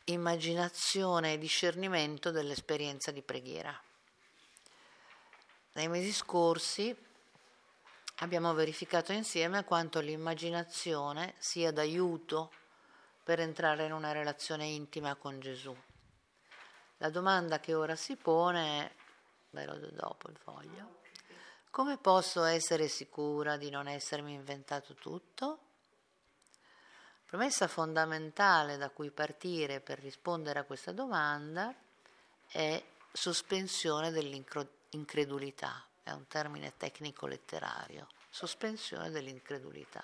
immaginazione e discernimento dell'esperienza di preghiera. Nei mesi scorsi abbiamo verificato insieme quanto l'immaginazione sia d'aiuto per entrare in una relazione intima con Gesù. La domanda che ora si pone è, ve lo do dopo il foglio, come posso essere sicura di non essermi inventato tutto? Premessa fondamentale da cui partire per rispondere a questa domanda è sospensione dell'incredulità, è un termine tecnico-letterario, sospensione dell'incredulità.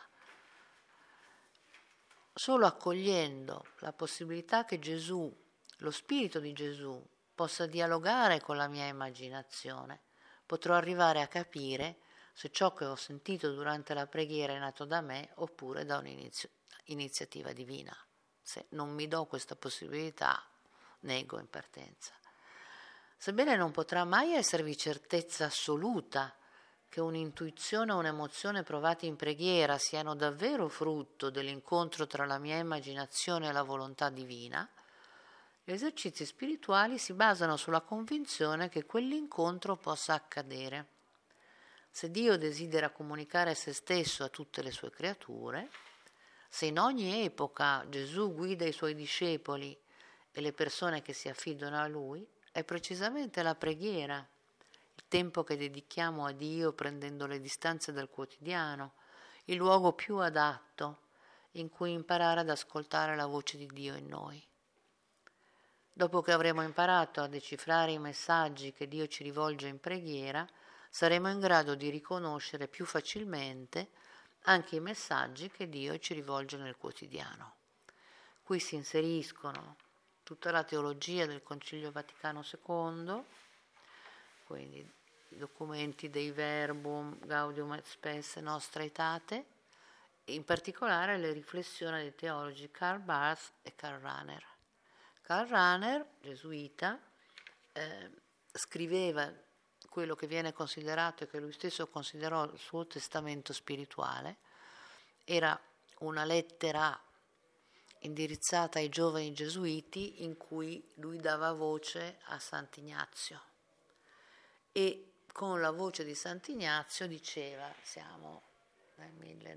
Solo accogliendo la possibilità che Gesù, lo Spirito di Gesù, possa dialogare con la mia immaginazione, potrò arrivare a capire se ciò che ho sentito durante la preghiera è nato da me oppure da un'iniziativa divina. Se non mi do questa possibilità, nego in partenza. Sebbene non potrà mai esservi certezza assoluta che un'intuizione o un'emozione provate in preghiera siano davvero frutto dell'incontro tra la mia immaginazione e la volontà divina, gli esercizi spirituali si basano sulla convinzione che quell'incontro possa accadere. Se Dio desidera comunicare se stesso a tutte le sue creature, se in ogni epoca Gesù guida i suoi discepoli e le persone che si affidano a Lui, è precisamente la preghiera, il tempo che dedichiamo a Dio prendendo le distanze dal quotidiano, il luogo più adatto in cui imparare ad ascoltare la voce di Dio in noi. Dopo che avremo imparato a decifrare i messaggi che Dio ci rivolge in preghiera, saremo in grado di riconoscere più facilmente anche i messaggi che Dio ci rivolge nel quotidiano. Qui si inseriscono tutta la teologia del Concilio Vaticano II, quindi i documenti dei Verbum, Gaudium et Spes Nostra Aetate, e in particolare le riflessioni dei teologi Karl Barth e Karl Rahner. Karl Rahner, gesuita, scriveva quello che viene considerato e che lui stesso considerò il suo testamento spirituale. Era una lettera indirizzata ai giovani gesuiti in cui lui dava voce a Sant'Ignazio e con la voce di Sant'Ignazio diceva, siamo nel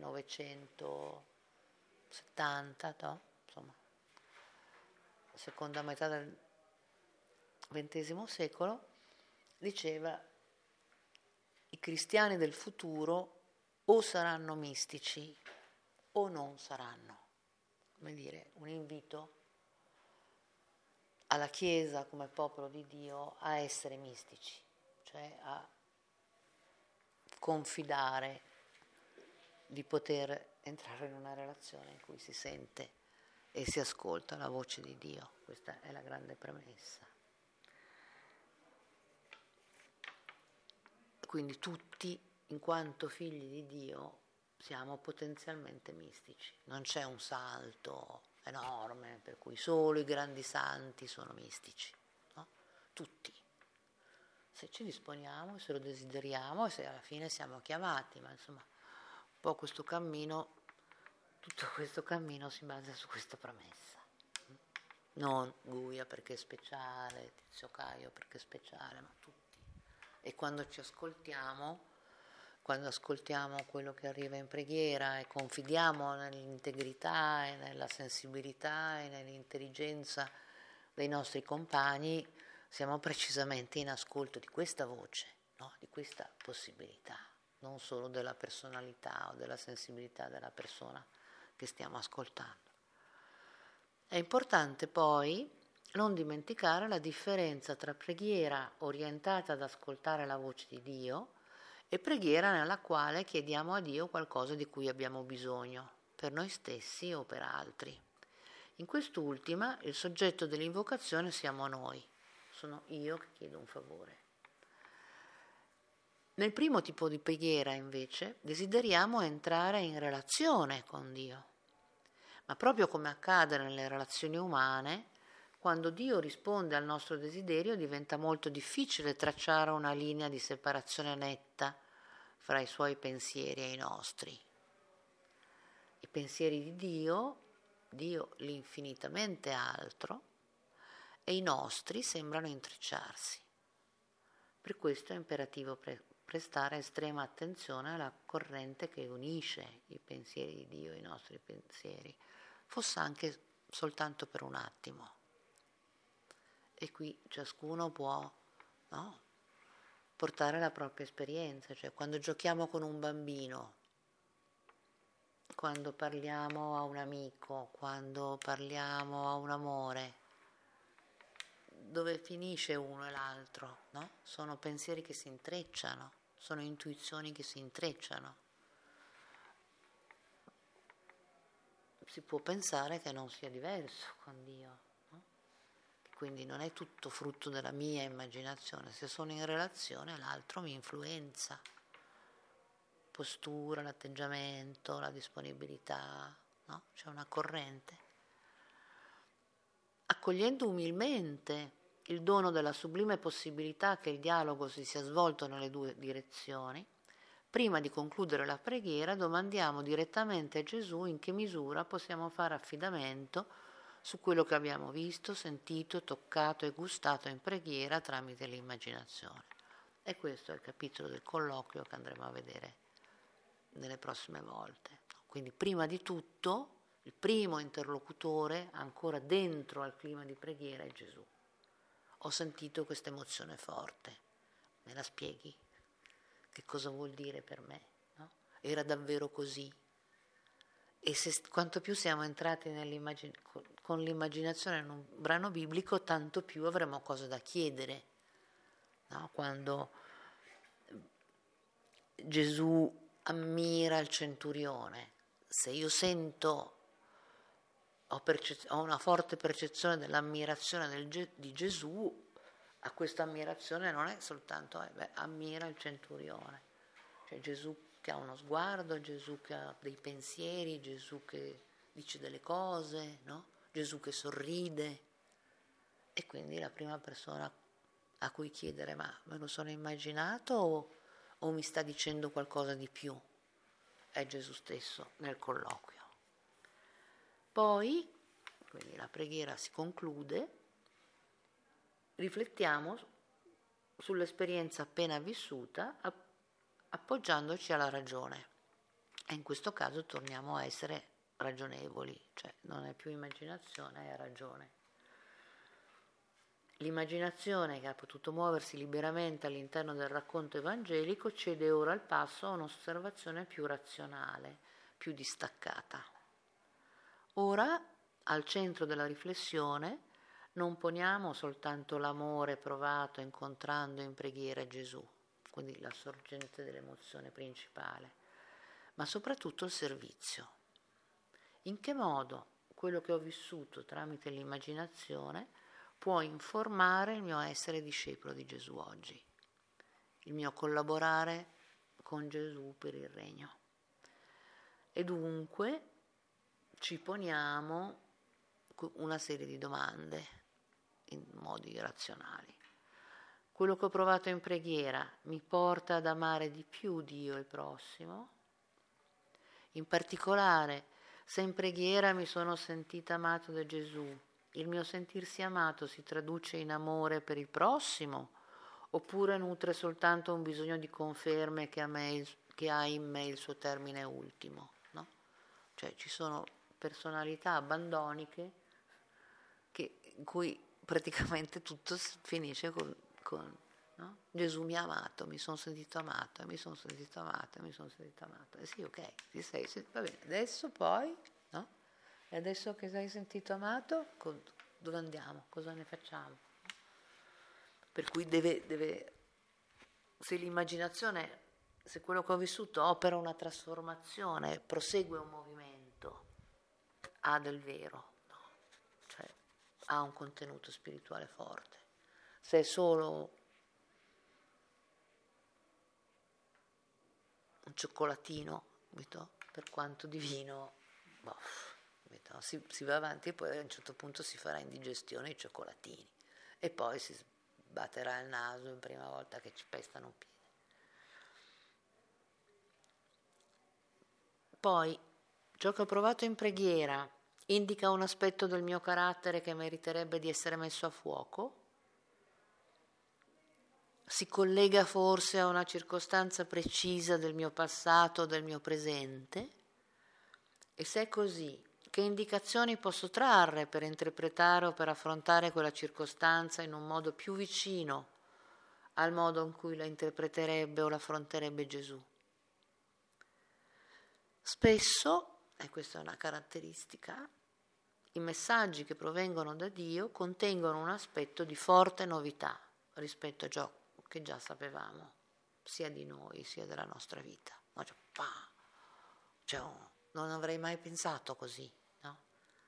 1970, no? Insomma, seconda metà del XX secolo, diceva i cristiani del futuro o saranno mistici o non saranno. Come dire, un invito alla Chiesa come popolo di Dio a essere mistici, cioè a confidare di poter entrare in una relazione in cui si sente e si ascolta la voce di Dio. Questa è la grande premessa. Quindi tutti, in quanto figli di Dio, siamo potenzialmente mistici. Non c'è un salto enorme per cui solo i grandi santi sono mistici, no? Tutti. Se ci disponiamo, se lo desideriamo e se alla fine siamo chiamati, ma insomma un po' questo cammino, tutto questo cammino si basa su questa premessa. Non Guia perché è speciale, Tizio Caio perché è speciale, ma tutti. E quando ci ascoltiamo, quando ascoltiamo quello che arriva in preghiera e confidiamo nell'integrità e nella sensibilità e nell'intelligenza dei nostri compagni, siamo precisamente in ascolto di questa voce, no? Di questa possibilità, non solo della personalità o della sensibilità della persona che stiamo ascoltando. È importante poi non dimenticare la differenza tra preghiera orientata ad ascoltare la voce di Dio e preghiera nella quale chiediamo a Dio qualcosa di cui abbiamo bisogno, per noi stessi o per altri. In quest'ultima il soggetto dell'invocazione siamo noi, sono io che chiedo un favore. Nel primo tipo di preghiera, invece, desideriamo entrare in relazione con Dio, ma proprio come accade nelle relazioni umane, quando Dio risponde al nostro desiderio diventa molto difficile tracciare una linea di separazione netta fra i suoi pensieri e i nostri. I pensieri di Dio l'infinitamente altro, e i nostri sembrano intrecciarsi. Per questo è imperativo prestare estrema attenzione alla corrente che unisce i pensieri di Dio e i nostri pensieri, fosse anche soltanto per un attimo. E qui ciascuno può, no, portare la propria esperienza, cioè quando giochiamo con un bambino, quando parliamo a un amico, quando parliamo a un amore, dove finisce uno e l'altro, no? Sono pensieri che si intrecciano, sono intuizioni che si intrecciano. Si può pensare che non sia diverso con Dio, no? Quindi non è tutto frutto della mia immaginazione, se sono in relazione l'altro mi influenza, postura, l'atteggiamento, la disponibilità, no? C'è una corrente. Accogliendo umilmente il dono della sublime possibilità che il dialogo si sia svolto nelle due direzioni, prima di concludere la preghiera domandiamo direttamente a Gesù in che misura possiamo fare affidamento su quello che abbiamo visto, sentito, toccato e gustato in preghiera tramite l'immaginazione. E questo è il capitolo del colloquio che andremo a vedere nelle prossime volte. Quindi prima di tutto il primo interlocutore ancora dentro al clima di preghiera è Gesù. Ho sentito questa emozione forte, me la spieghi? Che cosa vuol dire per me? No? Era davvero così? E quanto più siamo entrati con l'immaginazione in un brano biblico, tanto più avremo cose da chiedere. No? Quando Gesù ammira il centurione, se io sento, ho una forte percezione dell'ammirazione di Gesù, a questa ammirazione non è soltanto ammira il centurione, cioè Gesù che ha uno sguardo, Gesù che ha dei pensieri, Gesù che dice delle cose, no? Gesù che sorride, e quindi la prima persona a cui chiedere: ma me lo sono immaginato o mi sta dicendo qualcosa di più? È Gesù stesso nel colloquio. Poi, quindi la preghiera si conclude, riflettiamo sull'esperienza appena vissuta appoggiandoci alla ragione, e in questo caso torniamo a essere ragionevoli, cioè non è più immaginazione, è ragione. L'immaginazione, che ha potuto muoversi liberamente all'interno del racconto evangelico, cede ora il passo a un'osservazione più razionale, più distaccata. Ora, al centro della riflessione, non poniamo soltanto l'amore provato incontrando in preghiera Gesù, quindi la sorgente dell'emozione principale, ma soprattutto il servizio. In che modo quello che ho vissuto tramite l'immaginazione può informare il mio essere discepolo di Gesù oggi, il mio collaborare con Gesù per il regno. E dunque ci poniamo una serie di domande in modi razionali. Quello che ho provato in preghiera mi porta ad amare di più Dio e il prossimo? In particolare, se in preghiera mi sono sentita amato da Gesù, il mio sentirsi amato si traduce in amore per il prossimo, oppure nutre soltanto un bisogno di conferme che ha in me il suo termine ultimo, no? Cioè ci sono personalità abbandoniche in cui praticamente tutto finisce con no? Gesù mi ha amato, mi sono sentito amato, mi sono sentito amato, mi sono sentito amato. Sì, ok, va bene, adesso poi, no? E adesso che sei sentito amato, dove andiamo? Cosa ne facciamo? Per cui se l'immaginazione, se quello che ho vissuto opera una trasformazione, prosegue un movimento, ha del vero, no? Cioè ha un contenuto spirituale forte. Se è solo un cioccolatino, per quanto divino, si va avanti e poi a un certo punto si farà indigestione i cioccolatini e poi si sbatterà il naso la prima volta che ci pestano un piede. Poi ciò che ho provato in preghiera Indica un aspetto del mio carattere che meriterebbe di essere messo a fuoco? Si collega forse a una circostanza precisa del mio passato o del mio presente? E se è così, che indicazioni posso trarre per interpretare o per affrontare quella circostanza in un modo più vicino al modo in cui la interpreterebbe o la affronterebbe Gesù? Spesso, e questa è una caratteristica, i messaggi che provengono da Dio contengono un aspetto di forte novità rispetto a ciò che già sapevamo, sia di noi sia della nostra vita. Non avrei mai pensato così, no?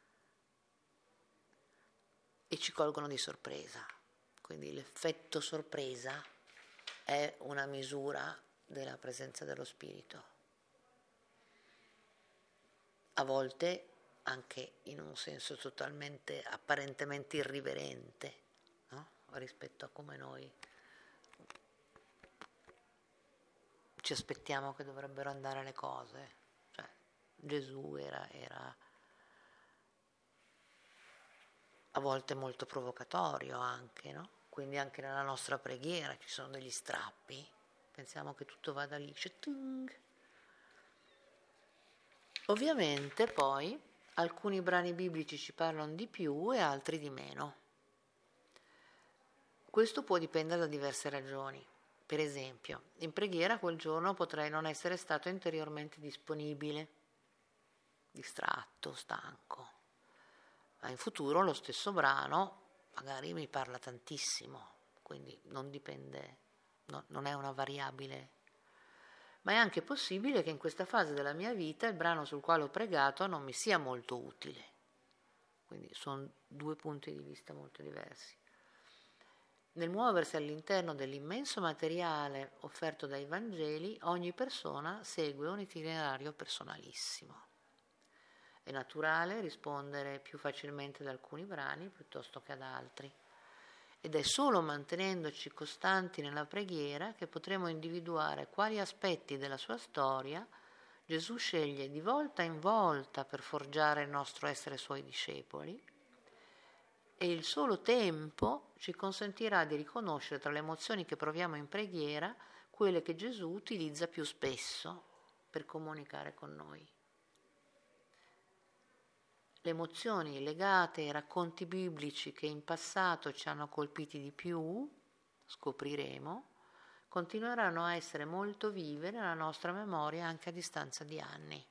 E ci colgono di sorpresa. Quindi l'effetto sorpresa è una misura della presenza dello Spirito. A volte anche in un senso totalmente, apparentemente irriverente, no? Rispetto a come noi ci aspettiamo che dovrebbero andare le cose. Cioè, Gesù era a volte molto provocatorio anche, no? Quindi anche nella nostra preghiera ci sono degli strappi, pensiamo che tutto vada liscio. Ovviamente poi alcuni brani biblici ci parlano di più e altri di meno. Questo può dipendere da diverse ragioni. Per esempio, in preghiera quel giorno potrei non essere stato interiormente disponibile, distratto, stanco. Ma in futuro lo stesso brano magari mi parla tantissimo, quindi non dipende, non è una variabile. Ma è anche possibile che in questa fase della mia vita il brano sul quale ho pregato non mi sia molto utile. Quindi sono due punti di vista molto diversi. Nel muoversi all'interno dell'immenso materiale offerto dai Vangeli, ogni persona segue un itinerario personalissimo. È naturale rispondere più facilmente ad alcuni brani piuttosto che ad altri. Ed è solo mantenendoci costanti nella preghiera che potremo individuare quali aspetti della sua storia Gesù sceglie di volta in volta per forgiare il nostro essere suoi discepoli, e il solo tempo ci consentirà di riconoscere tra le emozioni che proviamo in preghiera quelle che Gesù utilizza più spesso per comunicare con noi. Le emozioni legate ai racconti biblici che in passato ci hanno colpiti di più, scopriremo, continueranno a essere molto vive nella nostra memoria anche a distanza di anni.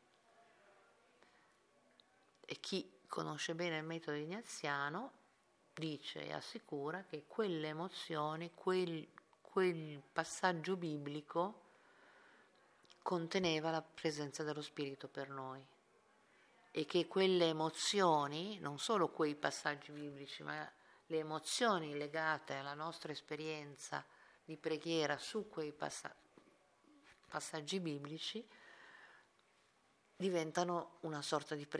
E chi conosce bene il metodo ignaziano dice e assicura che quelle emozioni, quel passaggio biblico conteneva la presenza dello Spirito per noi. E che quelle emozioni, non solo quei passaggi biblici, ma le emozioni legate alla nostra esperienza di preghiera su quei passaggi biblici, diventano una sorta di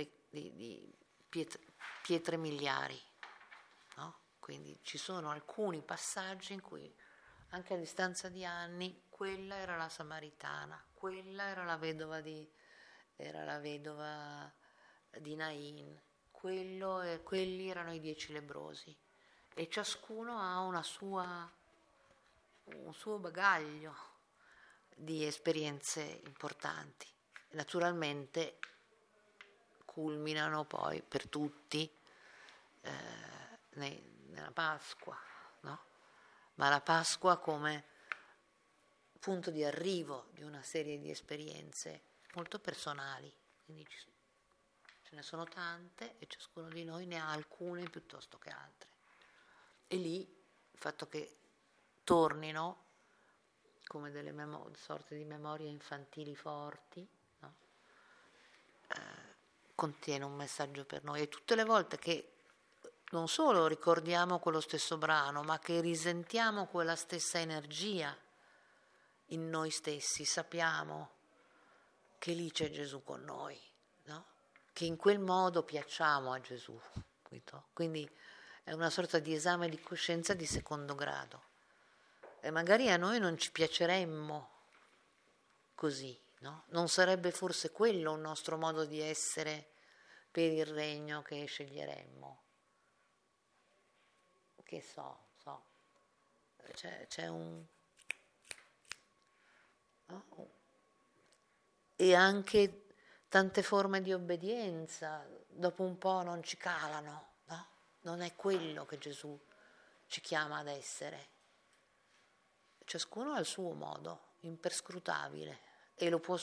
pietre miliari, no? Quindi ci sono alcuni passaggi in cui, anche a distanza di anni, quella era la Samaritana, quella era la vedova di Nain, quelli erano i 10 lebbrosi, e ciascuno ha un suo bagaglio di esperienze importanti. Naturalmente culminano poi per tutti nella Pasqua, no? Ma la Pasqua come punto di arrivo di una serie di esperienze molto personali, quindi ce ne sono tante e ciascuno di noi ne ha alcune piuttosto che altre. E lì il fatto che tornino come delle sorte di memorie infantili forti, no? Contiene un messaggio per noi. E tutte le volte che non solo ricordiamo quello stesso brano, ma che risentiamo quella stessa energia in noi stessi, sappiamo che lì c'è Gesù con noi, no? Che in quel modo piacciamo a Gesù. Quindi è una sorta di esame di coscienza di secondo grado. E magari a noi non ci piaceremmo così, no? Non sarebbe forse quello un nostro modo di essere per il regno che sceglieremmo. Che so, c'è un... no? E anche tante forme di obbedienza, dopo un po' non ci calano, no? Non è quello che Gesù ci chiama ad essere. Ciascuno ha il suo modo, imperscrutabile, e lo può